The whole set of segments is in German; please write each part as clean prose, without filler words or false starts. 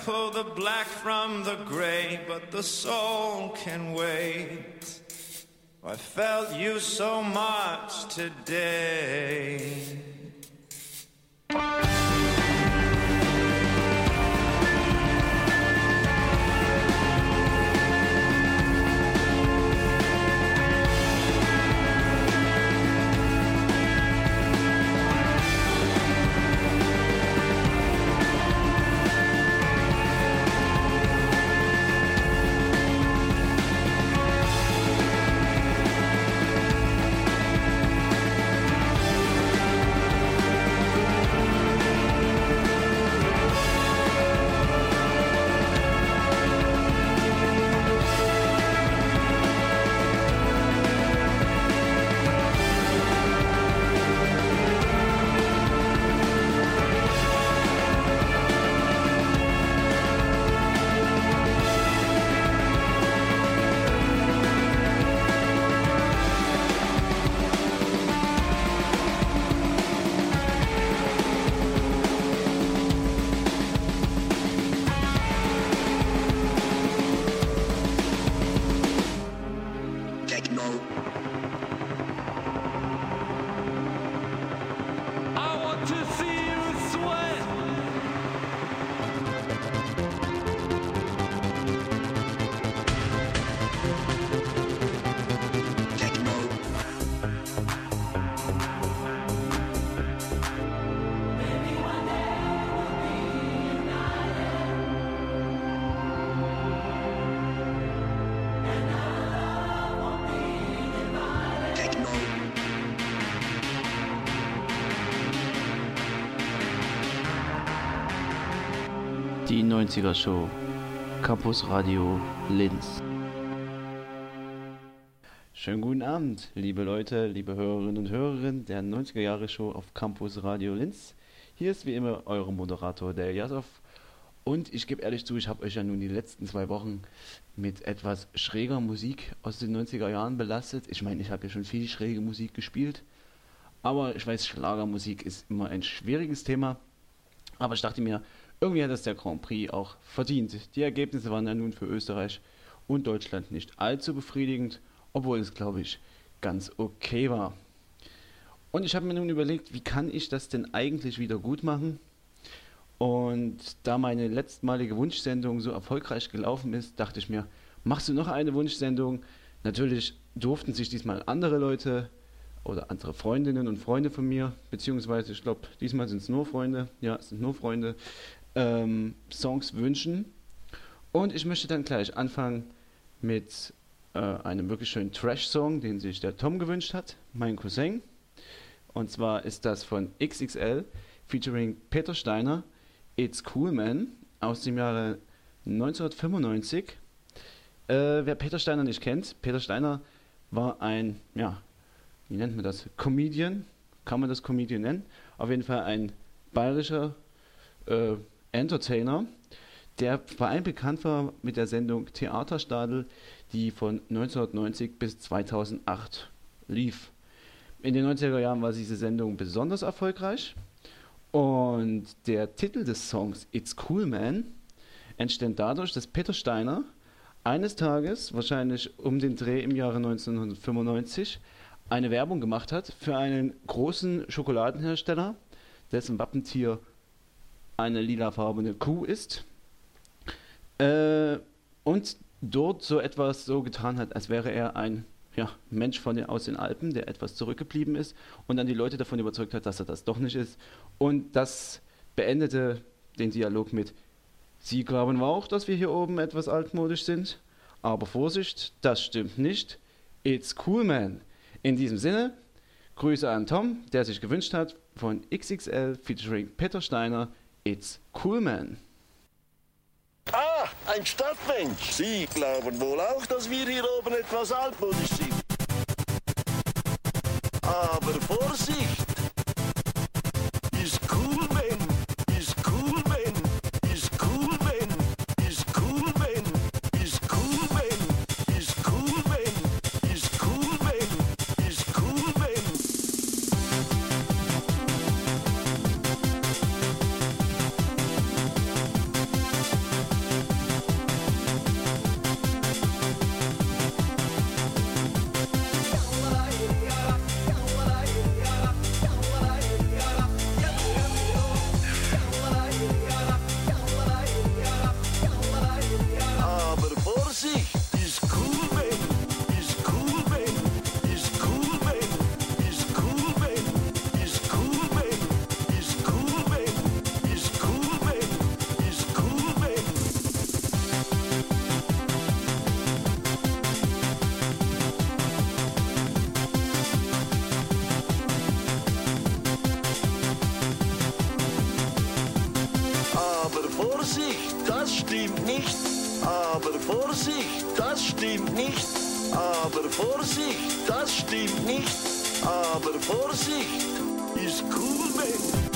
pull the black from the gray, but the soul can wait. I felt you so much today. Die 90er Show, Campus Radio Linz. Schönen guten Abend, liebe Leute, liebe Hörerinnen und Hörer der 90er Jahre Show auf Campus Radio Linz. Hier ist wie immer euer Moderator, der Jasov. Und ich gebe ehrlich zu, ich habe euch ja nun die letzten 2 Wochen mit etwas schräger Musik aus den 90er Jahren belastet. Ich meine, ich habe ja schon viel schräge Musik gespielt, aber ich weiß, Schlagermusik ist immer ein schwieriges Thema. Aber ich dachte mir, irgendwie hat das der Grand Prix auch verdient. Die Ergebnisse waren ja nun für Österreich und Deutschland nicht allzu befriedigend, obwohl es, glaube ich, ganz okay war. Und ich habe mir nun überlegt, wie kann ich das denn eigentlich wieder gut machen? Und da meine letztmalige Wunschsendung so erfolgreich gelaufen ist, dachte ich mir, machst du noch eine Wunschsendung? Natürlich durften sich diesmal andere Leute oder andere Freundinnen und Freunde von mir, beziehungsweise ich glaube, diesmal sind es nur Freunde, ja, es sind nur Freunde, Songs wünschen. Und ich möchte dann gleich anfangen mit einem wirklich schönen Trash-Song, den sich der Tom gewünscht hat, mein Cousin. Und zwar ist das von XXL featuring Peter Steiner, It's Cool Man, aus dem Jahre 1995. Wer Peter Steiner nicht kennt, Peter Steiner war ein, ja, wie nennt man das, Comedian, kann man das Comedian nennen? Auf jeden Fall ein bayerischer Entertainer, der vor allem bekannt war mit der Sendung Theaterstadel, die von 1990 bis 2008 lief. In den 90er Jahren war diese Sendung besonders erfolgreich und der Titel des Songs It's Cool Man entstand dadurch, dass Peter Steiner eines Tages, wahrscheinlich um den Dreh im Jahre 1995, eine Werbung gemacht hat für einen großen Schokoladenhersteller, dessen Wappentier eine lilafarbene Kuh ist, und dort so etwas so getan hat, als wäre er ein Mensch aus den Alpen, der etwas zurückgeblieben ist und dann die Leute davon überzeugt hat, dass er das doch nicht ist. Und das beendete den Dialog mit: Sie glauben auch, dass wir hier oben etwas altmodisch sind? Aber Vorsicht, das stimmt nicht. It's Cool Man. In diesem Sinne, Grüße an Tom, der sich gewünscht hat, von XXL featuring Peter Steiner, It's Cool Man. Ah, ein Stadtmensch. Sie glauben wohl auch, dass wir hier oben etwas altmodisch sind. Aber Vorsicht! Ist cool, man. Ist cool, man. Ist cool, man. Ist cool, man. Ist cool, man. Ist cool, man. Ist cool, man. Ist cool, man. das stimmt nicht. Aber Vorsicht, das stimmt nicht. Aber Vorsicht, das stimmt nicht. Aber Vorsicht, ist cool, man.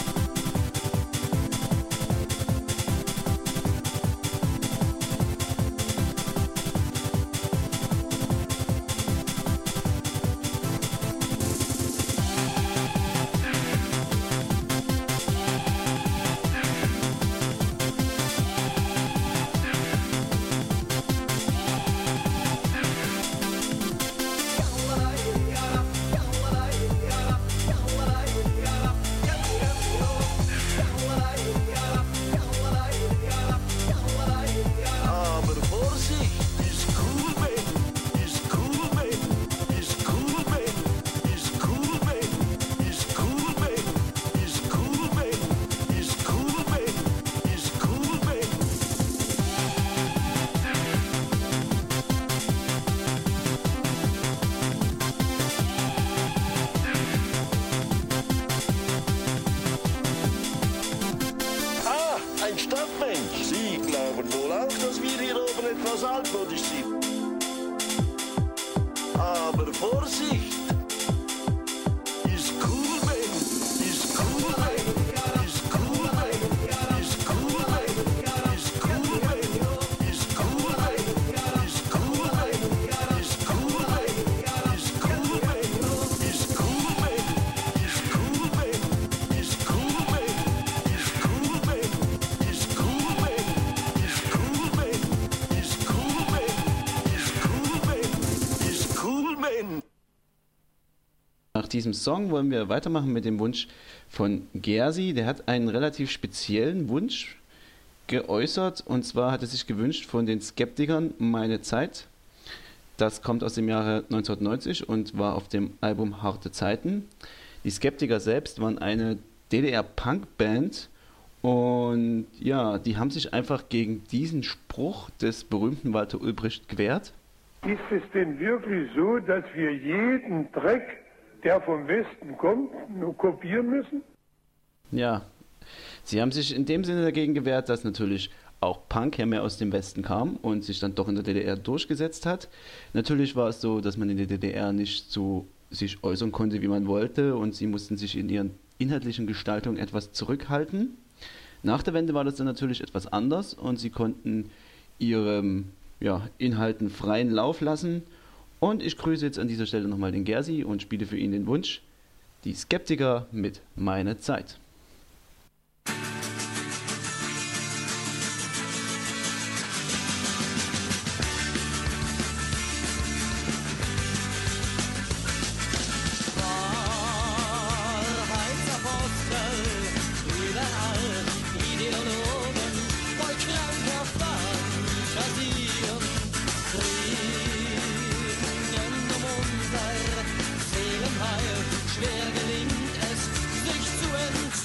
Ein Stadtmensch. Sie glauben wohl auch, dass wir hier oben etwas altmodisch sind. Aber Vorsicht! Ist cool, man! Ist cool, man! Ist cool, man! Ist cool, man! Ist cool, man! Ist cool, man! Ist cool, man! Ist cool, man! Ist cool, man! Ist cool, man! Ist cool, man! Ist cool, man! Ist cool, man! Ist cool, man! Ist cool, man! Ist cool, man! Ist cool, man! Nach diesem Song wollen wir weitermachen mit dem Wunsch von Gersi. Der hat einen relativ speziellen Wunsch geäußert, und zwar hat er sich gewünscht von den Skeptikern Meine Zeit. Das kommt aus dem Jahre 1990 und war auf dem Album Harte Zeiten. Die Skeptiker selbst waren eine DDR-Punk-Band und ja, die haben sich einfach gegen diesen Spruch des berühmten Walter Ulbricht gewehrt. Ist es denn wirklich so, dass wir jeden Dreck, der vom Westen kommt, nur kopieren müssen? Ja, sie haben sich in dem Sinne dagegen gewehrt, dass natürlich auch Punk ja mehr aus dem Westen kam und sich dann doch in der DDR durchgesetzt hat. Natürlich war es so, dass man in der DDR nicht so sich äußern konnte, wie man wollte, und sie mussten sich in ihren inhaltlichen Gestaltungen etwas zurückhalten. Nach der Wende war das dann natürlich etwas anders und sie konnten ihrem Inhalten freien Lauf lassen. Und ich grüße jetzt an dieser Stelle nochmal den Gersi und spiele für ihn den Wunsch: Die Skeptiker mit Meine Zeit. Schwer gelingt es, sich zu entscheiden.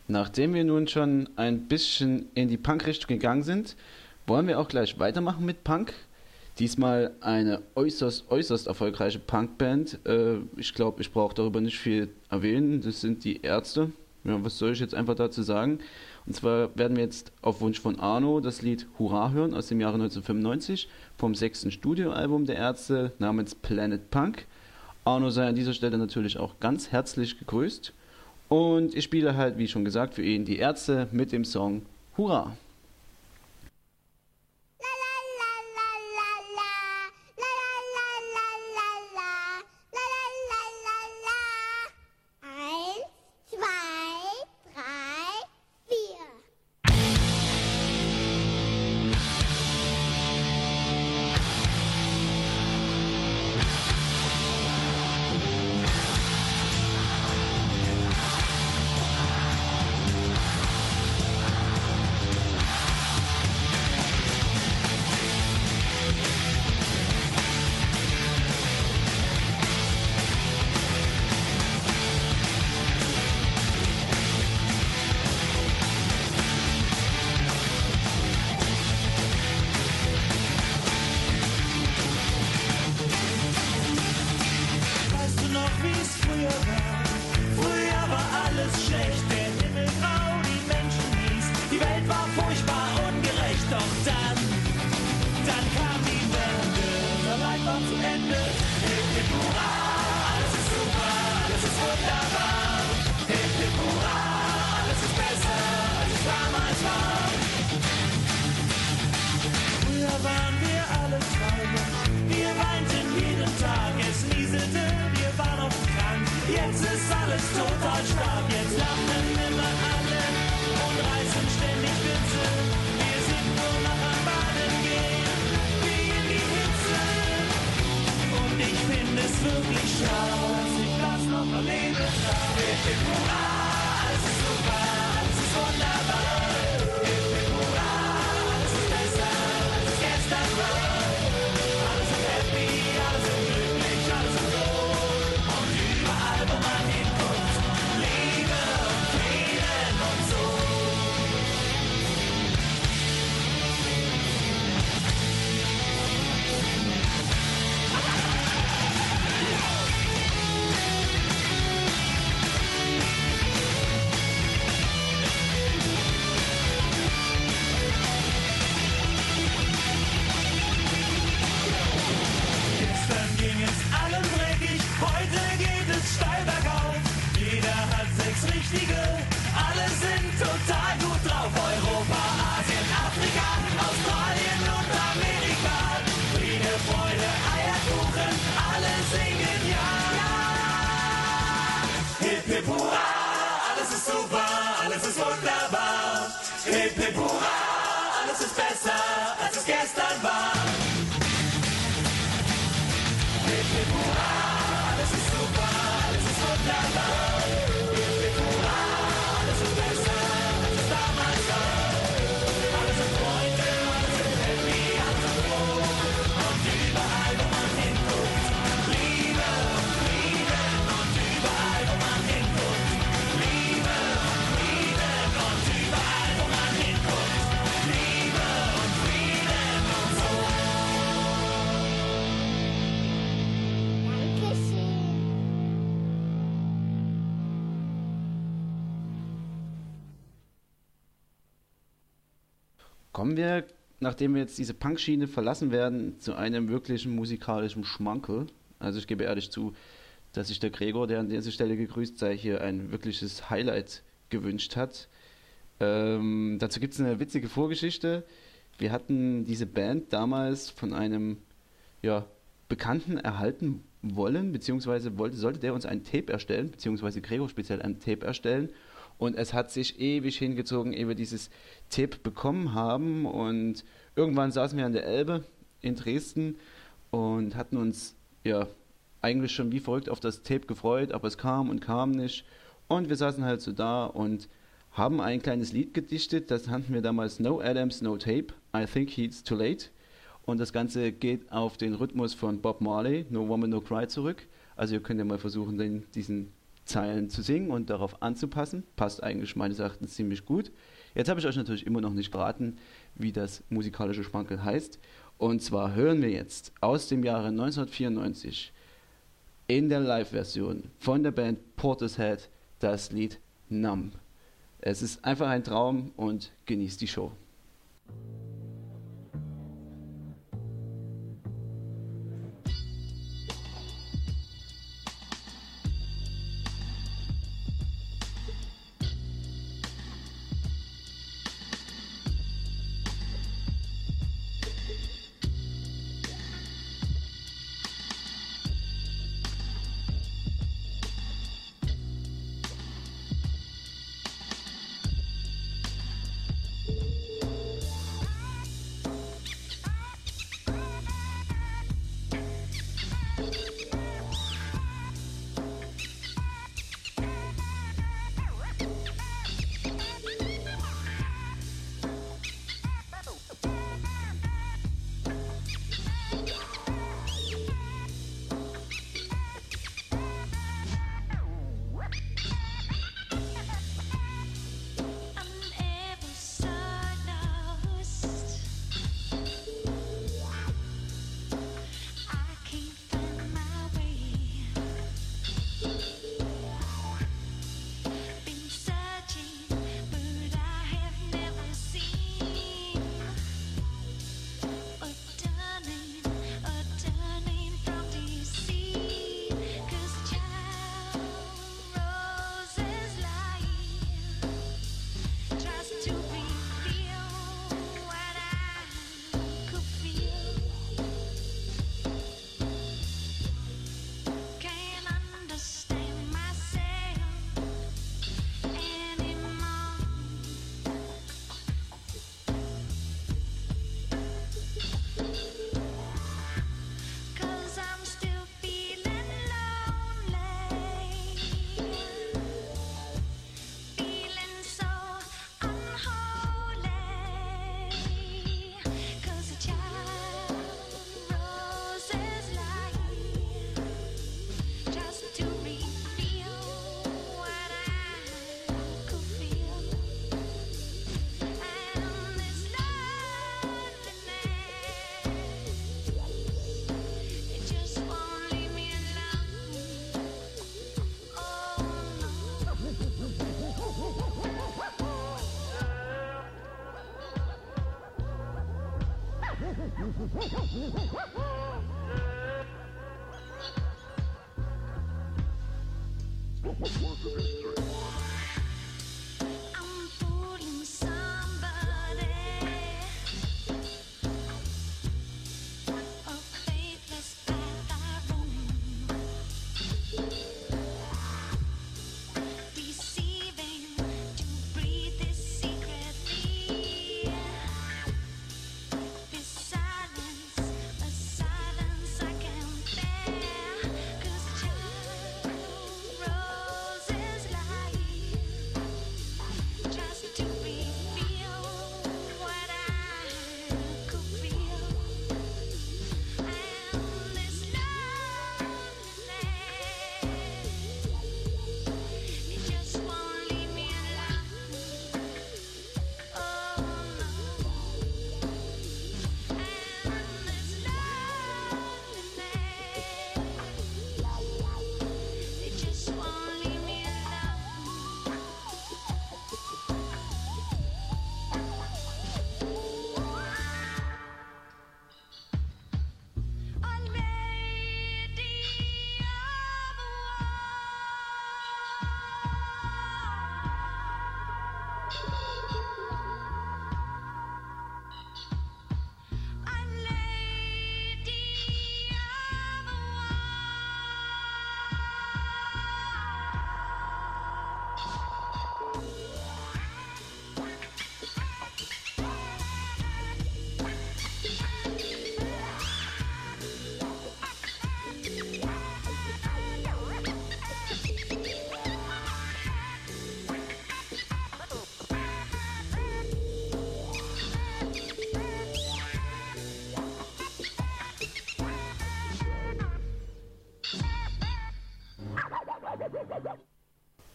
Nachdem wir nun schon ein bisschen in die Punk-Richtung gegangen sind, wollen wir auch gleich weitermachen mit Punk. Diesmal eine äußerst erfolgreiche Punkband. Ich glaube, ich brauche darüber nicht viel erwähnen. Das sind die Ärzte. Ja, was soll ich jetzt einfach dazu sagen? Und zwar werden wir jetzt auf Wunsch von Arno das Lied Hurra hören aus dem Jahre 1995 vom 6. Studioalbum der Ärzte namens Planet Punk. Arno sei an dieser Stelle natürlich auch ganz herzlich gegrüßt. Und ich spiele halt, wie schon gesagt, für ihn die Ärzte mit dem Song Hurra! Kommen wir, nachdem wir jetzt diese Punk-Schiene verlassen werden, zu einem wirklichen musikalischen Schmankerl. Also ich gebe ehrlich zu, dass sich der Gregor, der an dieser Stelle gegrüßt sei, hier ein wirkliches Highlight gewünscht hat. Dazu gibt es eine witzige Vorgeschichte. Wir hatten diese Band damals von einem Bekannten erhalten wollen, beziehungsweise sollte der uns ein Tape erstellen, beziehungsweise Gregor speziell ein Tape erstellen. Und es hat sich ewig hingezogen, ehe wir dieses Tape bekommen haben. Und irgendwann saßen wir an der Elbe in Dresden und hatten uns eigentlich schon wie verrückt auf das Tape gefreut, aber es kam und kam nicht. Und wir saßen halt so da und haben ein kleines Lied gedichtet, das nannten wir damals No Adams, No Tape, I Think He's Too Late. Und das Ganze geht auf den Rhythmus von Bob Marley, No Woman, No Cry zurück. Also ihr könnt ja mal versuchen, diesen Zeilen zu singen und darauf anzupassen. Passt eigentlich meines Erachtens ziemlich gut. Jetzt habe ich euch natürlich immer noch nicht verraten, wie das musikalische Schmankerl heißt. Und zwar hören wir jetzt aus dem Jahre 1994 in der Live-Version von der Band Portishead das Lied Numb. Es ist einfach ein Traum und genießt die Show.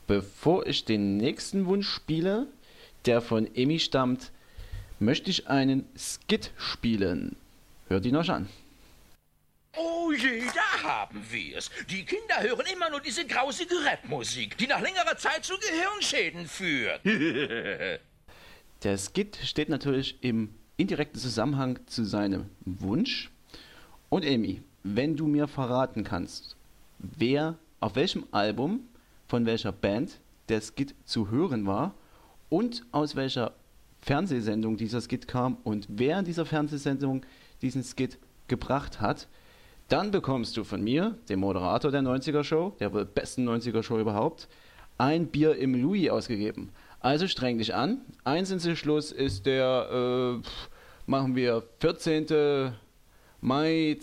Bevor ich den nächsten Wunsch spiele, der von Emmy stammt, möchte ich einen Skit spielen. Hört ihn euch an. Oh je, da haben wir's. Die Kinder hören immer nur diese grausige Rapmusik, die nach längerer Zeit zu Gehirnschäden führt. Der Skit steht natürlich im indirekten Zusammenhang zu seinem Wunsch. Und Emmy, wenn du mir verraten kannst, wer auf welchem Album von welcher Band der Skit zu hören war und aus welcher Fernsehsendung dieser Skit kam und wer in dieser Fernsehsendung diesen Skit gebracht hat, dann bekommst du von mir, dem Moderator der 90er Show, der wohl besten 90er Show überhaupt, ein Bier im Louis ausgegeben. Also streng dich an. Einsendeschluss ist der, machen wir 14. Mai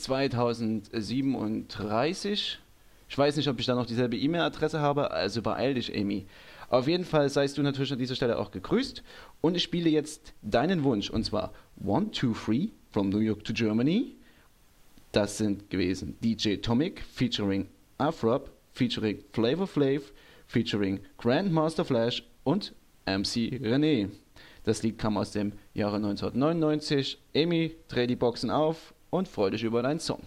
2037. Ich weiß nicht, ob ich da noch dieselbe E-Mail-Adresse habe, also beeil dich, Emmy. Auf jeden Fall seist du natürlich an dieser Stelle auch gegrüßt. Und ich spiele jetzt deinen Wunsch, und zwar 1, 2, 3 from New York to Germany. Das sind gewesen DJ Tomic featuring Afrop, featuring Flavor Flav, featuring Grandmaster Flash und MC René. Das Lied kam aus dem Jahre 1999. Emmy, dreh die Boxen auf und freu dich über deinen Song.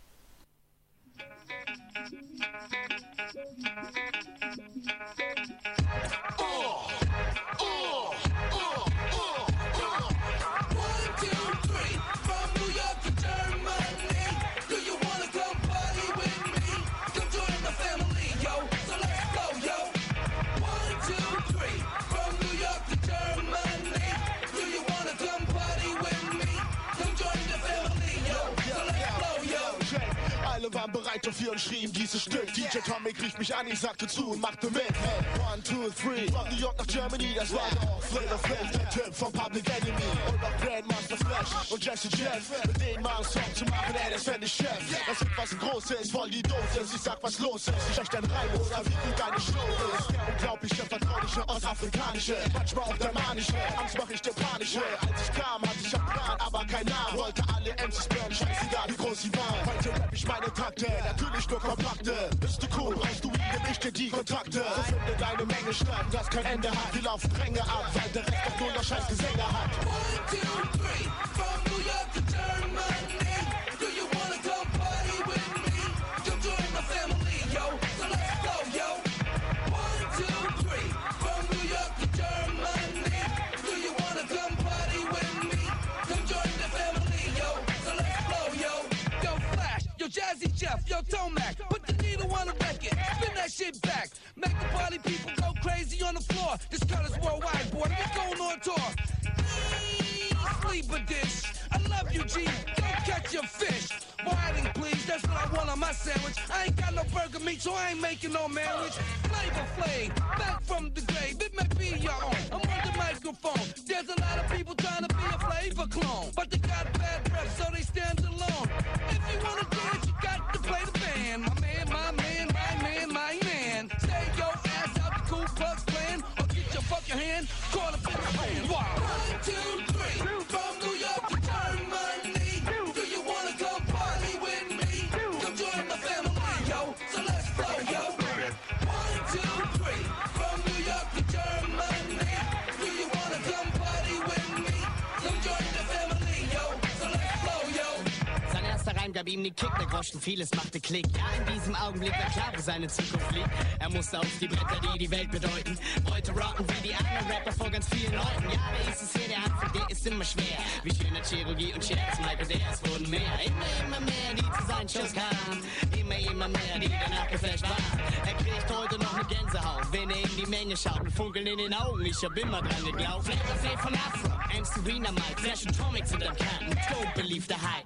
Waren bereit dafür und schrieben dieses Stück. DJ Tomic rief mich an, ich sagte zu und machte mit. Hey, 1, 2, 3, von New York nach Germany, das war doch Flavor Flav, der Typ von Public Enemy. Und auch Grandmaster Flash und Jesse Jeff, mit denen mal einen Song zu machen, ey, das fänd ich Chef. Das ist was Großes, voll die Dosis, ich sag was los ist. Ich echt ein Reim oder wie gut deine Show ist. Der unglaubliche, vertrauliche, ostafrikanische, manchmal auch der manische, Angst mach ich der panische. Als ich kam, hatte ich einen Plan, aber kein Namen. Wollte alle MCs burnen, scheißegal wie groß sie waren. Heute rap ich meine Takte, natürlich nur kompakte. Bist du cool, brauchst du ihn, geb ich dir die Kontakte. So finde deine Menge statt, das kein Ende hat. Wir laufen Ränge ab, weil der Rest doch nur noch scheiß Gesänge hat. 1, 2, 3, from New York to Germany. Do you wanna come party with me? Come join my family, yo, so let's go, yo. 1, 2, 3, from New York to Germany. Do you wanna come party with me? Come join the family, yo, so let's go, yo. Yo, Flash, yo, Jazzy Jeff, yo, Tomac, put the needle on the record, spin that shit back, make the party people go crazy on the floor. This color's worldwide, boy, we're going on tour. Sleep a dish, I love you, G, don't catch your fish. Whiting, please, that's what I want on my sandwich. I ain't got no burger meat, so I ain't making no marriage. Flavor Flav, back from the grave, it may be your own. I'm on the microphone, there's a lot of people trying to be a flavor clone, but they got bad breath, so they stand alone. If you wanna dance, you got to play the band. My man, my man, my man, my man. Stay your ass out the Ku Klux Klan, or get your fucking hand caught up in the pan. Wow. 1, 2, 3, from New York to Germany. Do you wanna come party with me? Come join my family, yo, so let's flow, yo. 1, 2, 3, from New York to Germany. Do you wanna come party with me? Come join the family, yo, so let's flow, yo. Sein erster Reim gab ihm den Kick, der Groschen vieles machte Klick. Ja, in diesem Augenblick war klar, wo seine Zukunft liegt. Er musste auf die Bretter, die die Welt bedeuten. Wollte rocken wie die anderen Rapper vor ganz vielen Leuten. Ja, der ist es hier, der Anfang, der ist immer schwer. Wie schöne Chirurgie und Scherz, Michael, der es wurden mehr. Immer mehr, die zu seinen Shows kamen. Immer mehr, die danach geflasht waren. Er kriegt heute noch eine Gänsehaut, wenn er in die Menge schaut. Mit Funkeln in den Augen, ich hab immer dran geglaubt. Flavor Flav von Afro, MC Wiener Mike, Flash und Tomic sind am Kanten. Dope believe the hype.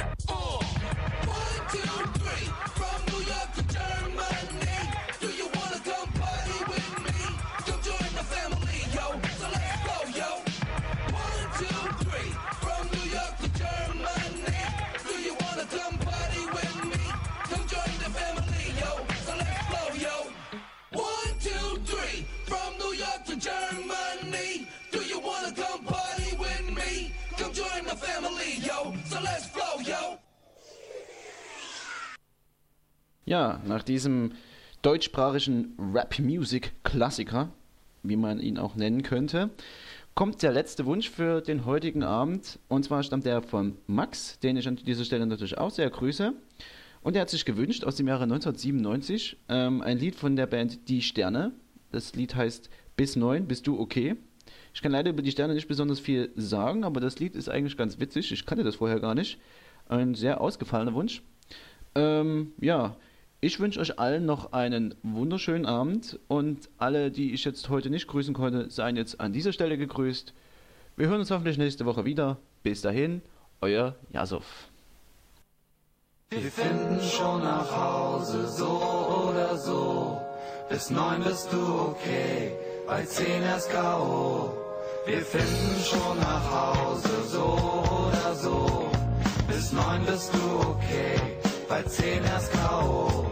1, 2, 3, from New York to Germany. Do you wanna come party with me? Come join my family, yo, so let's go, yo. 1, 2, 3, from New York to Germany. Do you wanna come party with me? Come join the family, yo, so let's flow, yo. 1, 2, 3, from New York to Germany. Do you wanna come party with me? Come join my family, yo, so let's flow, yo. Ja, nach diesem deutschsprachigen Rap-Music-Klassiker, wie man ihn auch nennen könnte, kommt der letzte Wunsch für den heutigen Abend. Und zwar stammt der von Max, den ich an dieser Stelle natürlich auch sehr grüße. Und er hat sich gewünscht aus dem Jahre 1997 ein Lied von der Band Die Sterne. Das Lied heißt Bis 9, bist du okay? Ich kann leider über die Sterne nicht besonders viel sagen, aber das Lied ist eigentlich ganz witzig. Ich kannte das vorher gar nicht. Ein sehr ausgefallener Wunsch. Ja, ich wünsche euch allen noch einen wunderschönen Abend und alle, die ich jetzt heute nicht grüßen konnte, seien jetzt an dieser Stelle gegrüßt. Wir hören uns hoffentlich nächste Woche wieder. Bis dahin, euer Jasov. Wir finden schon nach Hause, so oder so. Bis 9 bist du okay, bei 10 erst K.O. Wir finden schon nach Hause, so oder so. Bis 9 bist du okay, bei 10 erst K.O.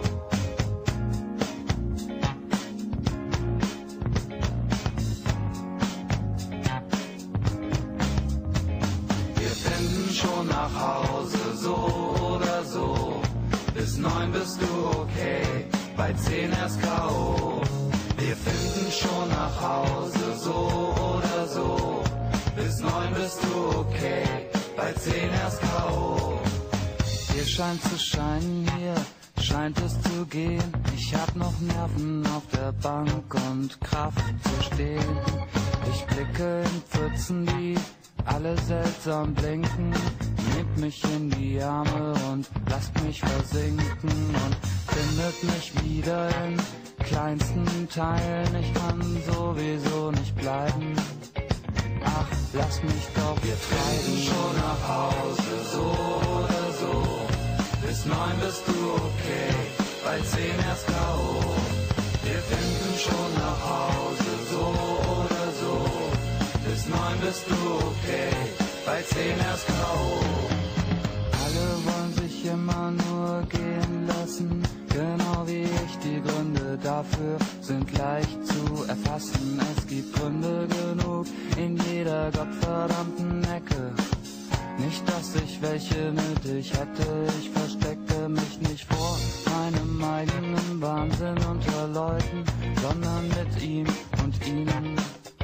Wir finden schon nach Hause, so oder so. Bis 9 bist du okay, bei 10 erst K.O. Wir finden schon nach Hause, so oder so. Bis 9 bist du okay, bei 10 erst K.O. Hier scheint zu scheinen, hier scheint es zu gehen. Ich hab noch Nerven auf der Bank und Kraft zu stehen. Ich blicke in Pfützen, die alle seltsam blinken. Nehmt mich in die Arme und lasst mich versinken und findet mich wieder in kleinsten Teilen. Ich kann sowieso nicht bleiben. Ach, lass mich doch. Wir treiben schon nach Hause, so oder so. Bis 9 bist du okay, bei 10 erst K.O. Wir finden schon nach Hause, so oder so. Bis 9 bist du okay, bei 10 erst K.O. Alle wollen sich immer nur gehen lassen, genau wie ich. Die Gründe dafür sind leicht zu erfassen. Es gibt Gründe genug in jeder gottverdammten Ecke. Nicht, dass ich welche nötig hätte, ich verstecke mich nicht vor meinem eigenen Wahnsinn unter Leuten, sondern mit ihm und ihnen.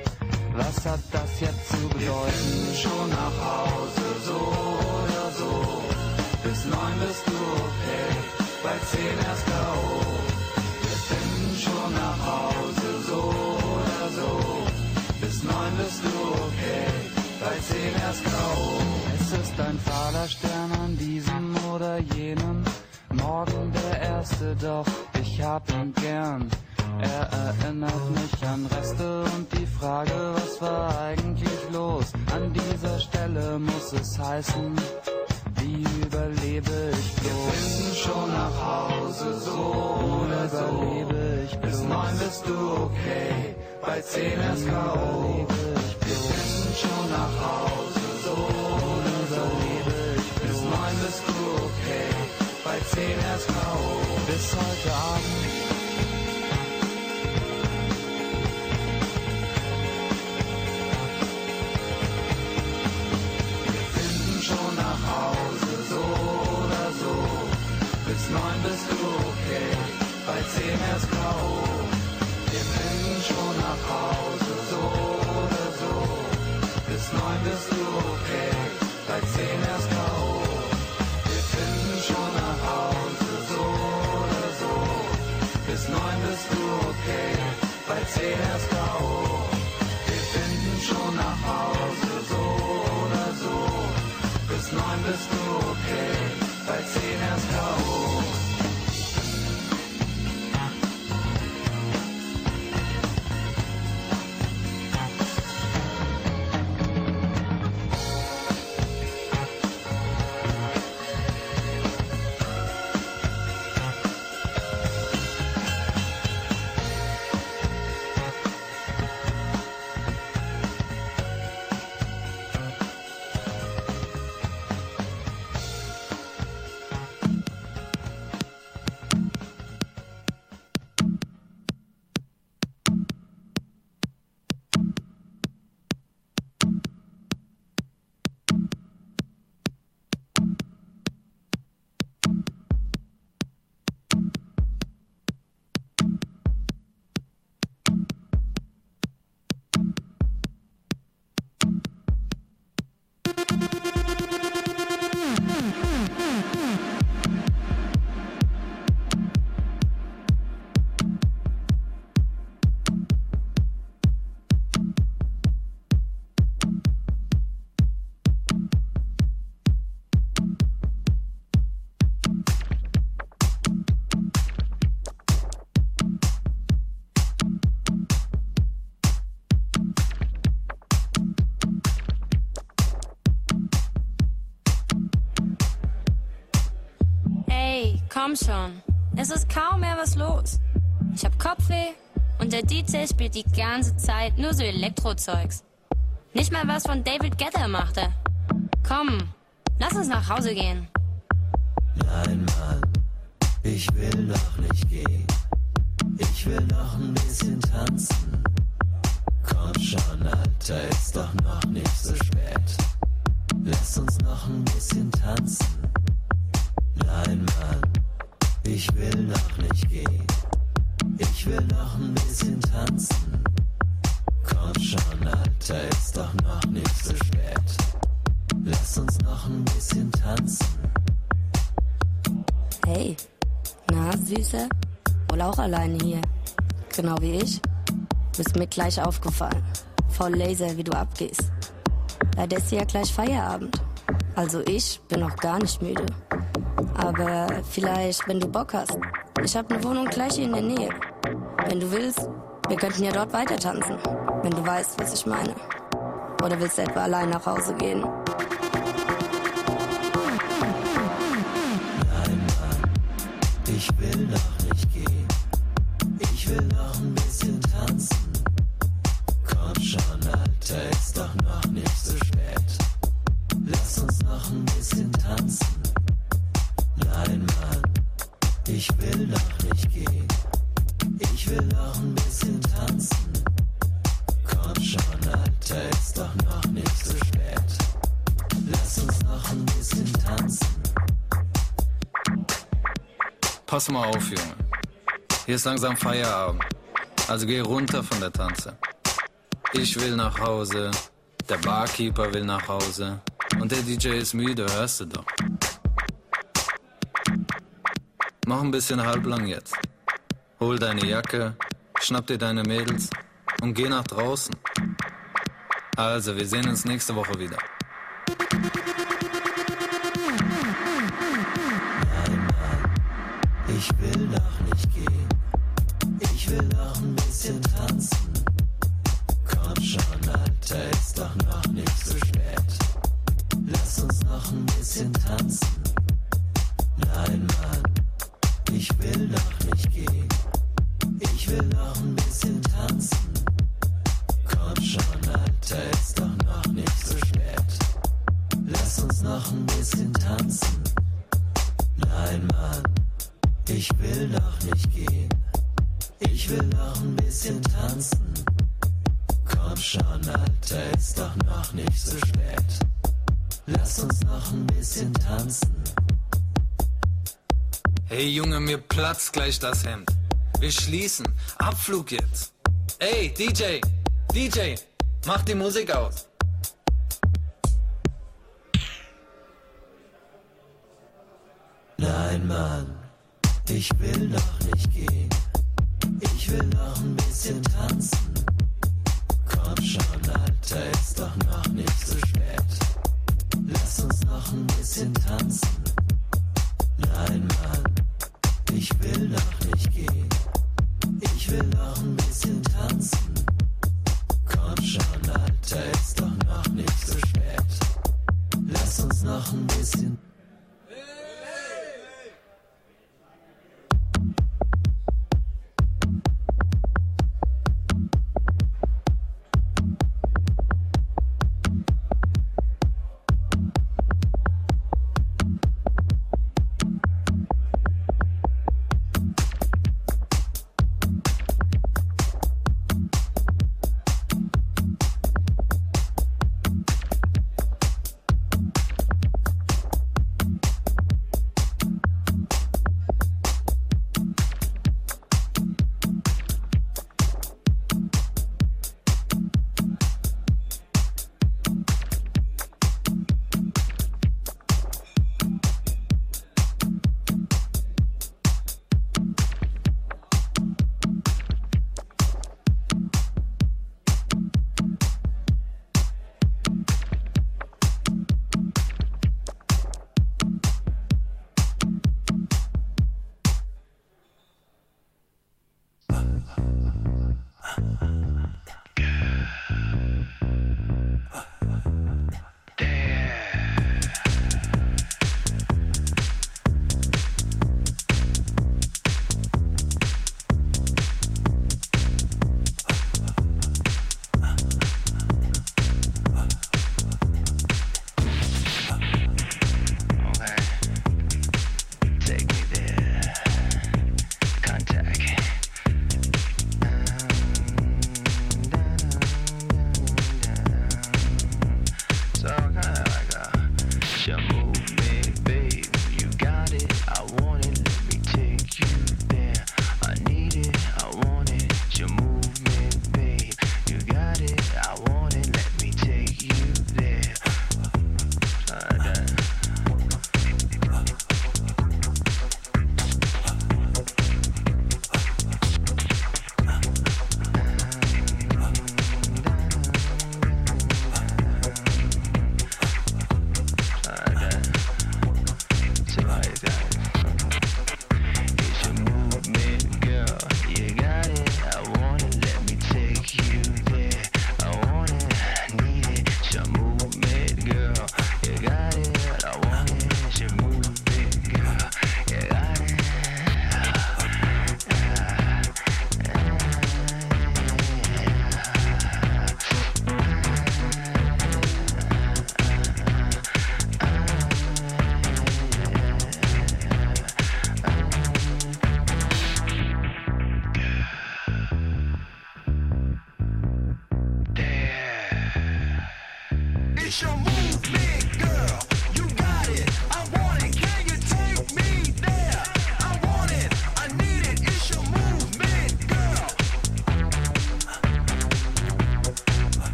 Was hat das jetzt zu bedeuten? Wir finden schon nach Hause, so oder so. Bis 9 bist du okay, bei 10 erst K.O. Wir finden schon nach Hause, so oder so. Bis 9 bist du okay, bei 10 erst K.O. Es ist ein fahler Stern an diesem oder jenem Morgen der erste, doch ich hab ihn gern. Er erinnert mich an Reste und die Frage, was war eigentlich los? An dieser Stelle muss es heißen, wie überlebe ich bloß? Wir finden schon nach Hause, so oder so. Überlebe ich bloß? Bis 9 bist du okay, bei 10 erst K.O. Wir finden schon nach Hause, so oder so. Bis 9 bist du okay, bei 10 erst K.O. Bis heute Abend. Schon nach Hause, so oder so. Bis 9 bist du okay, bei 10 erst K.O. Wir finden schon nach Hause, so oder so. Bis 9 bist du okay, bei 10 erst K.O. Wir finden schon nach Hause, so oder so. Bis 9 bist du okay, bei 10 erst K.O. Wir finden schon nach Hause, so oder so. Bis 9 bist du okay, bei 10 erst K.O. komm schon. Es ist kaum mehr was los. Ich hab Kopfweh und der DJ spielt die ganze Zeit nur so Elektrozeugs. Nicht mal was von David Guetta machte. Komm, lass uns nach Hause gehen. Nein, Mann, ich will noch nicht gehen. Ich will noch ein bisschen tanzen. Komm schon, Alter, ist doch noch nicht so spät. Lass uns noch ein bisschen tanzen. Nein, Mann, ich will noch nicht gehen. Ich will noch ein bisschen tanzen. Komm schon, Alter, ist doch noch nicht so spät. Lass uns noch ein bisschen tanzen. Hey, na, Süße? Wohl auch alleine hier. Genau wie ich. Bist mir gleich aufgefallen. Voll Laser, wie du abgehst. Leider ist ja gleich Feierabend. Also ich bin noch gar nicht müde. Aber vielleicht, wenn du Bock hast. Ich hab ne Wohnung gleich hier in der Nähe. Wenn du willst, wir könnten ja dort weiter tanzen. Wenn du weißt, was ich meine. Oder willst du etwa allein nach Hause gehen? Nein, Mann, ich will noch nicht gehen. Ich will noch ein bisschen tanzen. Komm schon, Alter, ist doch noch nicht so spät. Lass uns noch ein bisschen tanzen. Nein, Mann, ich will noch nicht gehen. Ich will noch ein bisschen tanzen. Komm schon, Alter, ist doch noch nicht so spät. Lass uns noch ein bisschen tanzen. Pass mal auf, Junge. Hier ist langsam Feierabend. Also geh runter von der Tanze. Ich will nach Hause, der Barkeeper will nach Hause und der DJ ist müde, hörst du doch. Mach ein bisschen halblang jetzt. Hol deine Jacke, schnapp dir deine Mädels und geh nach draußen. Also, wir sehen uns nächste Woche wieder. Nein, Mann, ich will noch nicht gehen. Ich will noch ein bisschen tanzen. Komm schon, Alter, ist doch noch nicht so spät. Lass uns noch ein bisschen tanzen. Nein, Mann, ich will noch nicht gehen. Ich will noch ein bisschen tanzen. Komm schon, Alter, ist doch noch nicht so spät. Lass uns noch ein bisschen tanzen. Nein, Mann, ich will noch nicht gehen. Ich will noch ein bisschen tanzen. Komm schon, Alter, ist doch noch nicht so spät. Lass uns noch ein bisschen tanzen. Hey Junge, mir platzt gleich das Hemd. Wir schließen. Abflug jetzt. Ey, DJ, mach die Musik aus. Nein, Mann, ich will noch nicht gehen. Ich will noch ein bisschen tanzen. Komm schon, Alter, ist doch noch nicht so spät. Lass uns noch ein bisschen tanzen. Nein, Mann, ich will noch nicht gehen. Ich will noch ein bisschen tanzen. Komm schon, Alter, ist doch noch nicht so spät. Lass uns noch ein bisschen...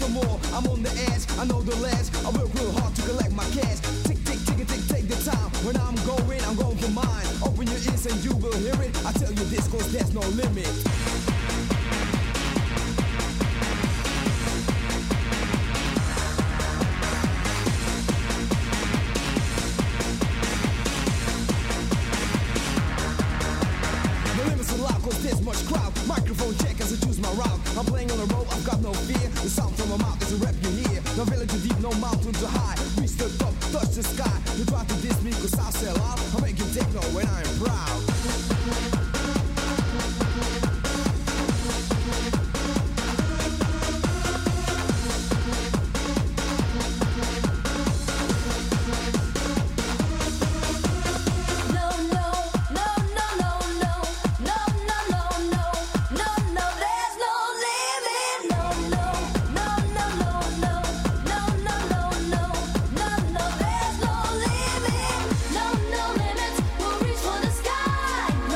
for more. I'm on the edge, I know the last. I work real hard to collect my cash. Tick, tick, tick, tick, take the time. When I'm going for mine. Open your ears and you will hear it. I tell you this, cause there's no limit. There's much crowd, microphone check as I choose my route. I'm playing on the road, I've got no fear. The sound from my mouth is a rap you hear. No village too deep, no mountain too high. Reach the top, touch the sky. You try to diss me cause I sell out. I'm making techno when I'm proud. No limits, we'll reach for the sky.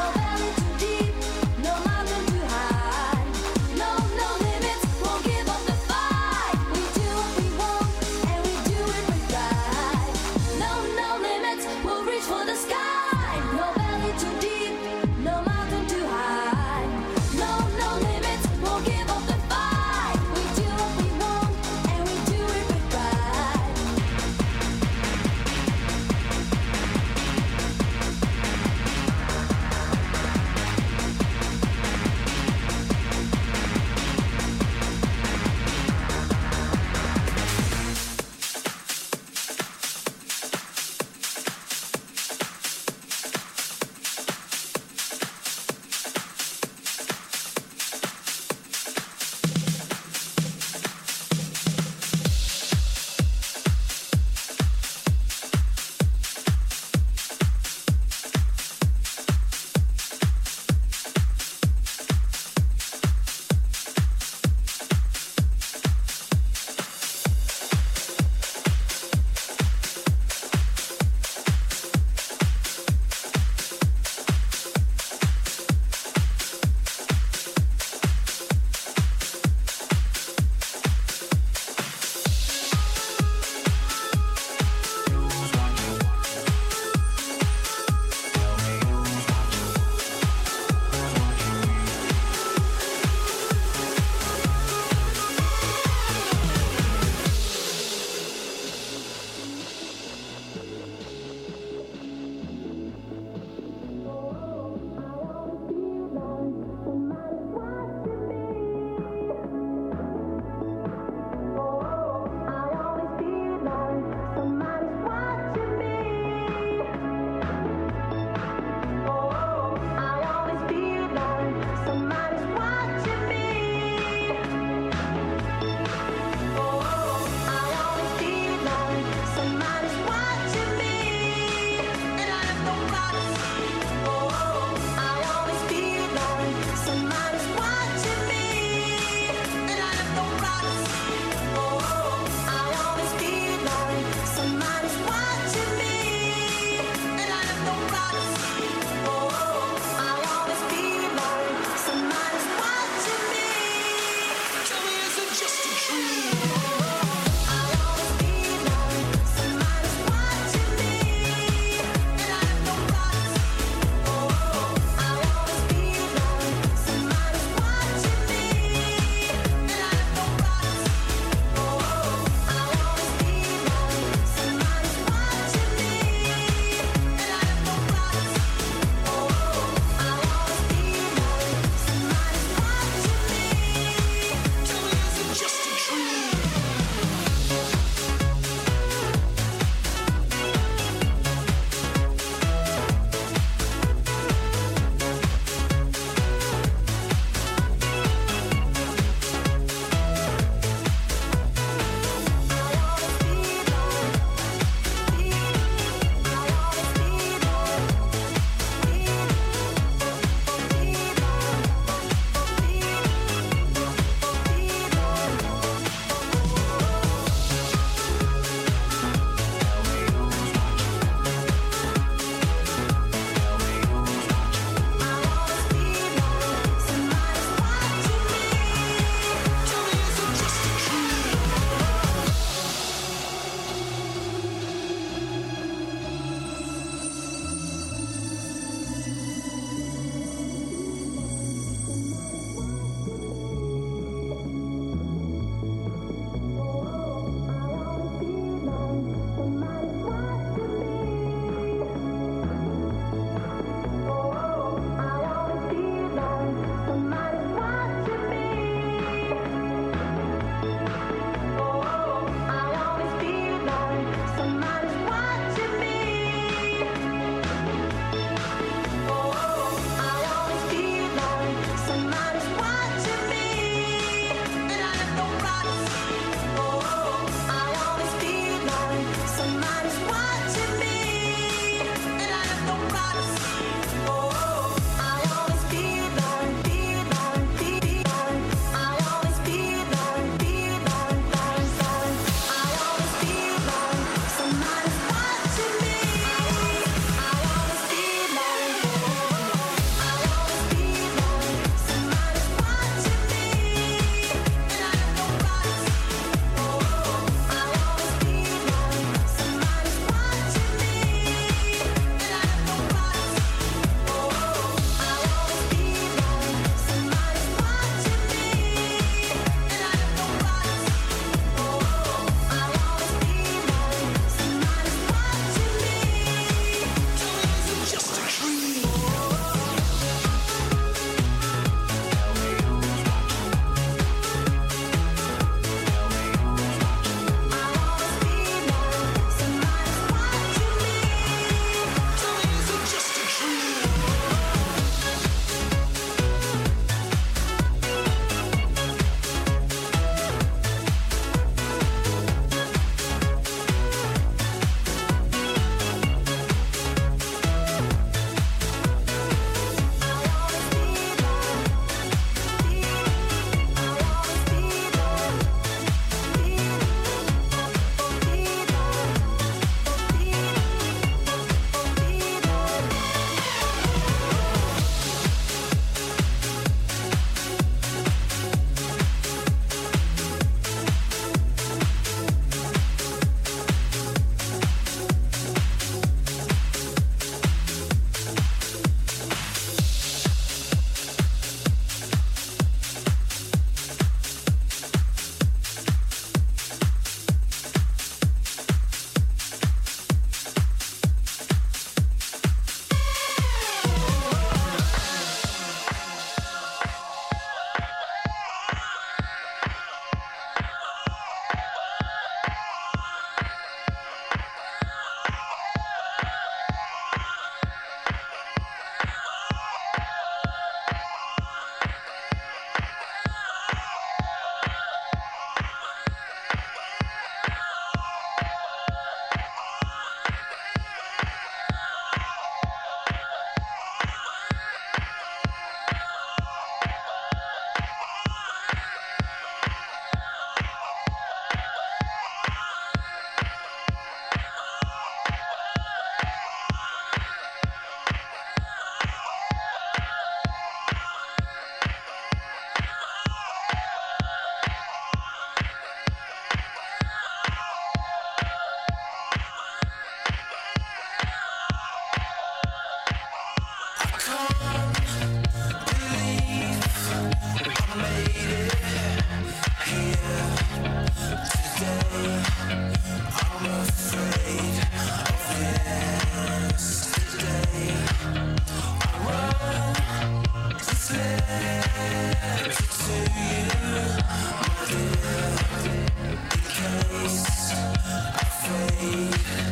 case I fade.